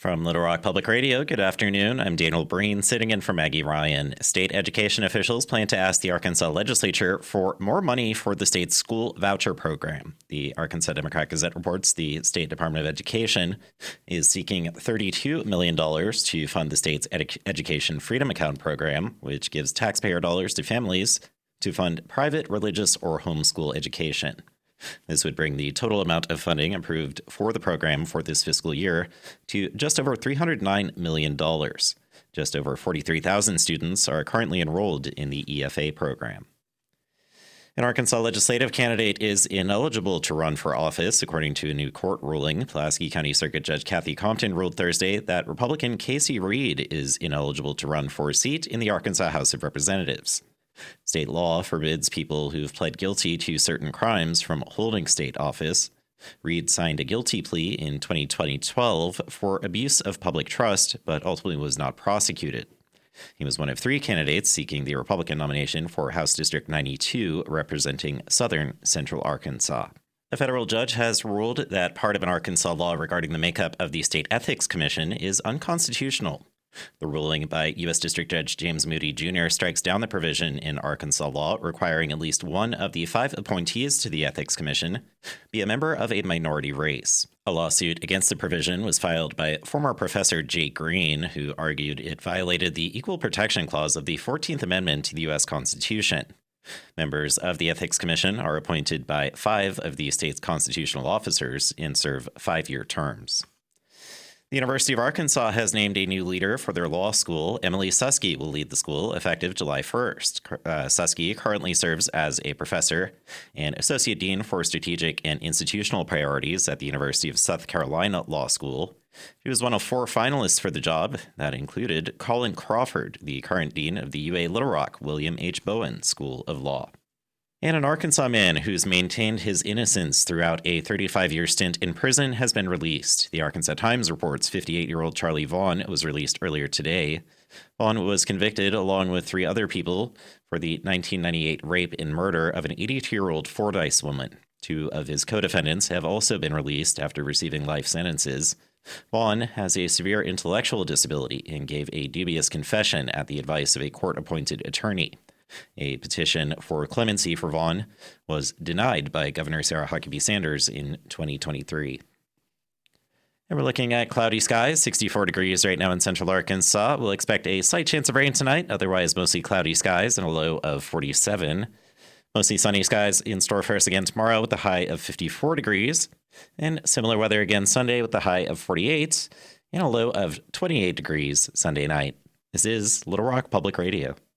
From Little Rock Public Radio, good afternoon. I'm Daniel Breen, sitting in for Maggie Ryan. State education officials plan to ask the Arkansas legislature for more money for the state's school voucher program. The Arkansas Democrat-Gazette reports the State Department of Education is seeking $32 million to fund the state's Education Freedom Account program, which gives taxpayer dollars to families to fund private, religious, or homeschool education. This would bring the total amount of funding approved for the program for this fiscal year to just over $309 million. Just over 43,000 students are currently enrolled in the EFA program. An Arkansas legislative candidate is ineligible to run for office, according to a new court ruling. Pulaski County Circuit Judge Kathy Compton ruled Thursday that Republican Casey Reed is ineligible to run for a seat in the Arkansas House of Representatives. State law forbids people who've pled guilty to certain crimes from holding state office. Reed signed a guilty plea in 2012 for abuse of public trust, but ultimately was not prosecuted. He was one of three candidates seeking the Republican nomination for House District 92, representing southern central Arkansas. A federal judge has ruled that part of an Arkansas law regarding the makeup of the State Ethics Commission is unconstitutional. The ruling by U.S. District Judge James Moody Jr. strikes down the provision in Arkansas law requiring at least one of the 5 appointees to the Ethics Commission be a member of a minority race. A lawsuit against the provision was filed by former Professor Jake Green, who argued it violated the Equal Protection Clause of the 14th Amendment to the U.S. Constitution. Members of the Ethics Commission are appointed by 5 of the state's constitutional officers and serve 5-year terms. The University of Arkansas has named a new leader for their law school. Emily Susky will lead the school effective July 1st. Susky currently serves as a professor and associate dean for strategic and institutional priorities at the University of South Carolina Law School. She was one of 4 finalists for the job. That included Colin Crawford, the current dean of the UA Little Rock William H. Bowen School of Law. And an Arkansas man who's maintained his innocence throughout a 35-year stint in prison has been released. The Arkansas Times reports 58-year-old Charlie Vaughn was released earlier today. Vaughn was convicted, along with 3 other people, for the 1998 rape and murder of an 82-year-old Fordyce woman. 2 of his co-defendants have also been released after receiving life sentences. Vaughn has a severe intellectual disability and gave a dubious confession at the advice of a court-appointed attorney. A petition for clemency for Vaughn was denied by Governor Sarah Huckabee Sanders in 2023. And we're looking at cloudy skies, 64 degrees right now in central Arkansas. We'll expect a slight chance of rain tonight, otherwise mostly cloudy skies and a low of 47. Mostly sunny skies in store for us again tomorrow with a high of 54 degrees. And similar weather again Sunday with a high of 48 and a low of 28 degrees Sunday night. This is Little Rock Public Radio.